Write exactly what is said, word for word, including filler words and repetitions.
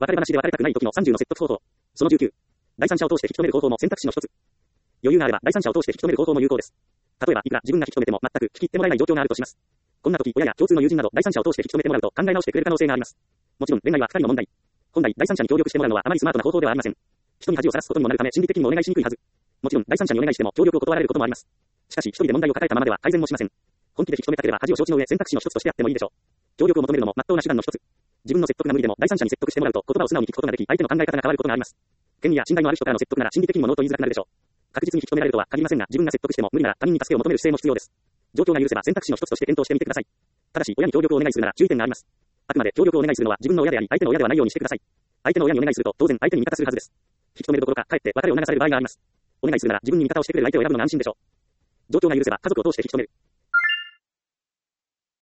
別れ話で別れたくない時のさんじゅうの説得方法。そのじゅうきゅう。第三者を通して引き止める方法も選択肢の一つ。余裕があれば第三者を通して引き止める方法も有効です。例えば、いくら自分が引き止めても全く聞き入ってもらえない状況があるとします。こんな時、親や共通の友人など第三者を通して引き止めてもらうと考え直してくれる可能性があります。もちろん、恋愛は二人の問題。本来、第三者に協力してもらうのはあまりスマートな方法ではありません。人に恥をさらすことにもなるため心理的にもお願いしにくいはず。もちろん、第三者にお願いしても協力を断られることもあります。しかし、一人で問題を抱えたままでは改善もしません。本気で引き止めたければ恥を承知の上選択肢の一つとしてやってもいいでしょう。協力を求めるのも真っ当な手段の一つ。自分の説得が無理でも第三者に説得してもらうと言葉を素直に聞くことができ、相手の考え方が変わることがあります。権利や信頼のある人からの説得なら心理的にもノーと言いづらくなるでしょう。確実に引き止められるとは限りませんが、自分が説得しても無理なら他人に助けを求める姿勢も必要です。状況が許せば選択肢の一つとして検討してみてください。ただし、親に協力をお願いするなら注意点があります。あくまで協力をお願いするのは自分の親であり、相手の親ではないようにしてください。相手の親にお願いすると当然相手に味方するはずです。引き止めるどころか、かえって別れを促される場合があります。お願いするなら自分に味方をしてくれる相手を選ぶのが安心でしょう。状況が許せば家族を通して引き止める。